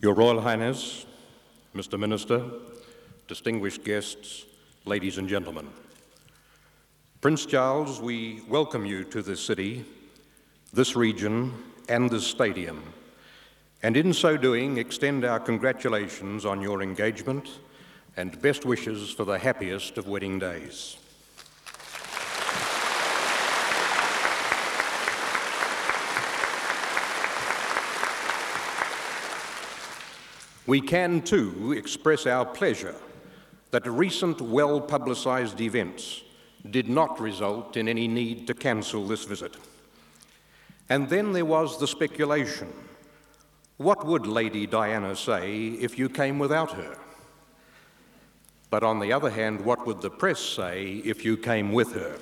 Your Royal Highness, Mr. Minister, distinguished guests, ladies and gentlemen. Prince Charles, we welcome you to this city, this region, and this stadium, and in so doing extend our congratulations on your engagement and best wishes for the happiest of wedding days. We can, too, express our pleasure that recent well-publicised events did not result in any need to cancel this visit. And then there was the speculation. What would Lady Diana say if you came without her? But on the other hand, what would the press say if you came with her?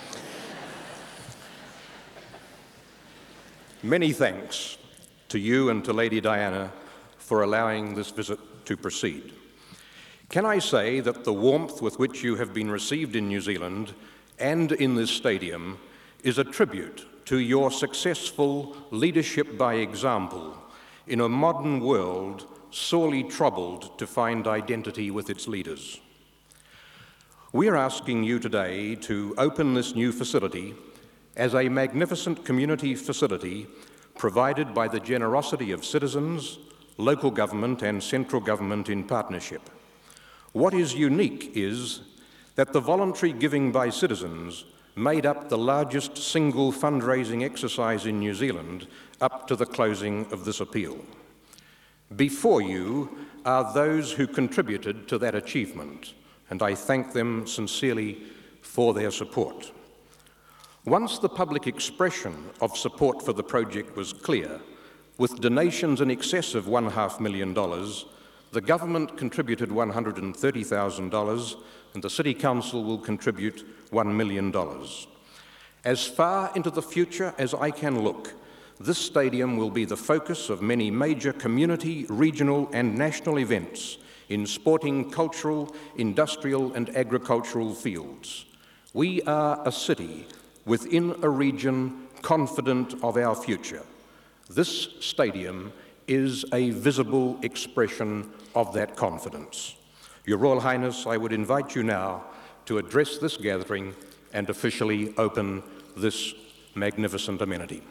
Many thanks to you and to Lady Diana for allowing this visit to proceed. Can I say that the warmth with which you have been received in New Zealand and in this stadium is a tribute to your successful leadership by example in a modern world sorely troubled to find identity with its leaders. We are asking you today to open this new facility as a magnificent community facility provided by the generosity of citizens, local government and central government in partnership. What is unique is that the voluntary giving by citizens made up the largest single fundraising exercise in New Zealand up to the closing of this appeal. Before you are those who contributed to that achievement, and I thank them sincerely for their support. Once the public expression of support for the project was clear, with donations in excess of $1.5 million, the government contributed $130,000 and the City Council will contribute $1 million. As far into the future as I can look, this stadium will be the focus of many major community, regional and national events in sporting, cultural, industrial and agricultural fields. We are a city within a region confident of our future. This stadium is a visible expression of that confidence. Your Royal Highness, I would invite you now to address this gathering and officially open this magnificent amenity.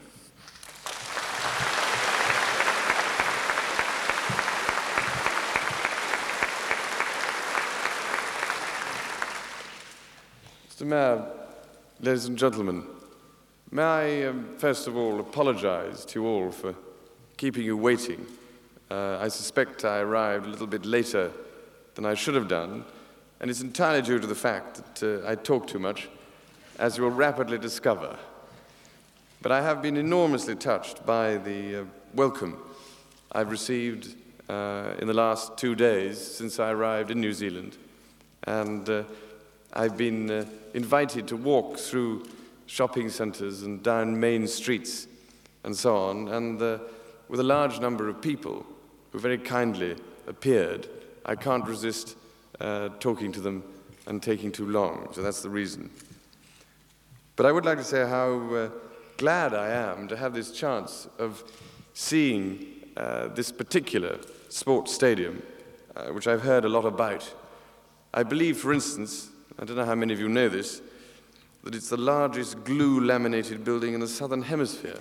Mr. Mayor, ladies and gentlemen, may I first of all apologise to you all for keeping you waiting. I suspect I arrived a little bit later than I should have done, and it's entirely due to the fact that I talk too much, as you will rapidly discover. But I have been enormously touched by the welcome I've received in the last 2 days since I arrived in New Zealand, and I've been invited to walk through shopping centres and down main streets and so on, and with a large number of people who very kindly appeared, I can't resist talking to them and taking too long, so that's the reason. But I would like to say how glad I am to have this chance of seeing this particular sports stadium, which I've heard a lot about. I believe, for instance, I don't know how many of you know this, that it's the largest glue-laminated building in the Southern Hemisphere.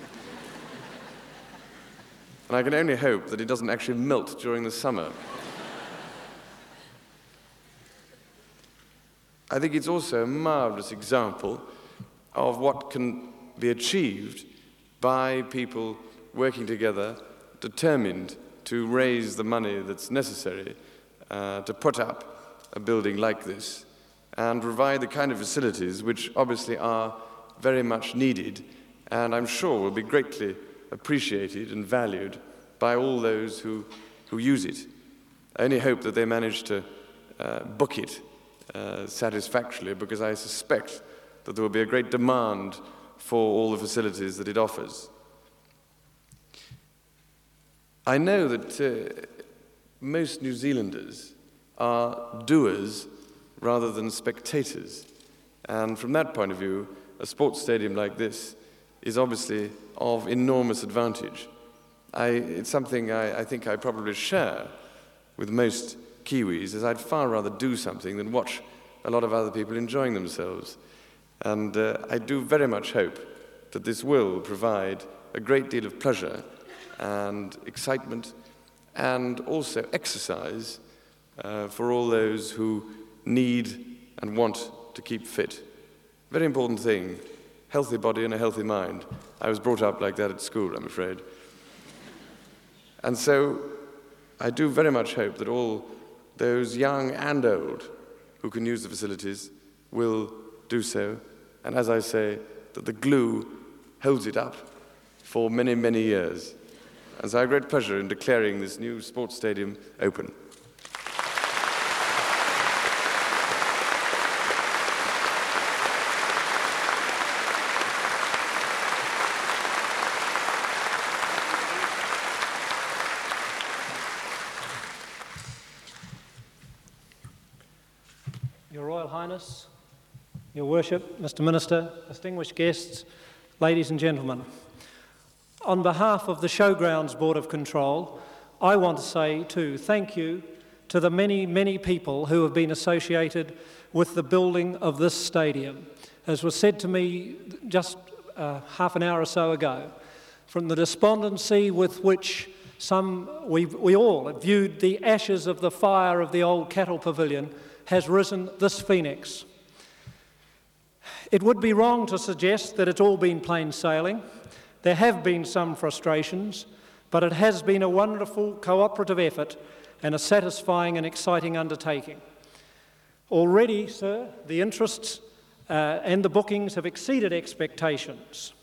And I can only hope that it doesn't actually melt during the summer. I think it's also a marvelous example of what can be achieved by people working together, determined to raise the money that's necessary to put up a building like this and provide the kind of facilities which obviously are very much needed and I'm sure will be greatly appreciated and valued by all those who use it. I only hope that they manage to book it satisfactorily, because I suspect that there will be a great demand for all the facilities that it offers. I know that most New Zealanders are doers rather than spectators. And from that point of view, a sports stadium like this is obviously of enormous advantage. It's something I think I probably share with most Kiwis, as I'd far rather do something than watch a lot of other people enjoying themselves. And I do very much hope that this will provide a great deal of pleasure and excitement and also exercise for all those who need and want to keep fit. Very important thing, healthy body and a healthy mind. I was brought up like that at school, I'm afraid. And so I do very much hope that all those young and old who can use the facilities will do so. And as I say, that the glue holds it up for many, many years. And so I have great pleasure in declaring this new sports stadium open. Your Royal Highness, Your Worship, Mr. Minister, distinguished guests, ladies and gentlemen. On behalf of the Showgrounds Board of Control, I want to say too thank you to the many, many people who have been associated with the building of this stadium. As was said to me just half an hour or so ago, from the despondency with which we all have viewed the ashes of the fire of the old cattle pavilion, has risen this phoenix. It would be wrong to suggest that it's all been plain sailing. There have been some frustrations, but it has been a wonderful cooperative effort and a satisfying and exciting undertaking. Already, sir, the interests and the bookings have exceeded expectations.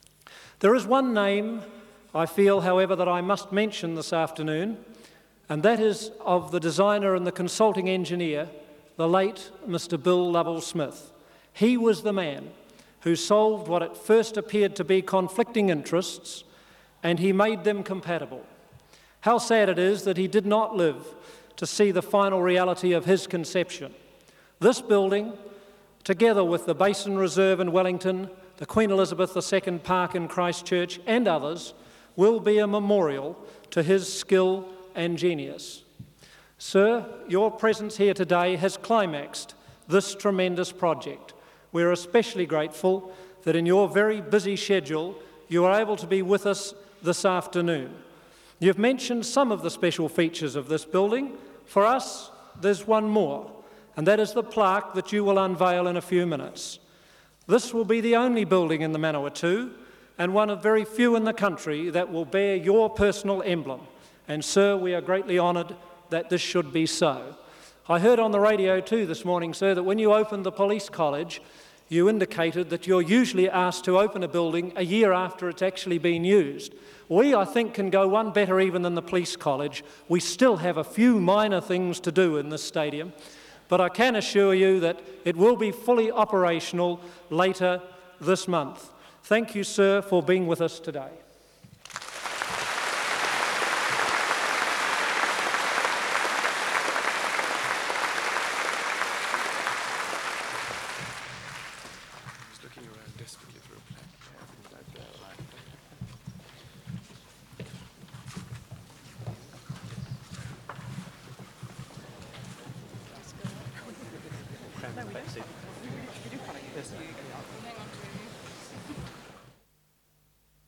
There is one name I feel, however, that I must mention this afternoon, and that is of the designer and the consulting engineer, the late Mr. Bill Lovell-Smith. He was the man who solved what at first appeared to be conflicting interests, and he made them compatible. How sad it is that he did not live to see the final reality of his conception. This building, together with the Basin Reserve in Wellington, the Queen Elizabeth II Park in Christchurch, and others, will be a memorial to his skill and genius. Sir, your presence here today has climaxed this tremendous project. We're especially grateful that in your very busy schedule, you are able to be with us this afternoon. You've mentioned some of the special features of this building. For us, there's one more, and that is the plaque that you will unveil in a few minutes. This will be the only building in the Manawatu, and one of very few in the country that will bear your personal emblem. And sir, we are greatly honoured that this should be so. I heard on the radio too this morning, sir, that when you opened the police college, you indicated that you're usually asked to open a building a year after it's actually been used. We, I think, can go one better even than the police college. We still have a few minor things to do in this stadium, but I can assure you that it will be fully operational later this month. Thank you, sir, for being with us today. Hang on to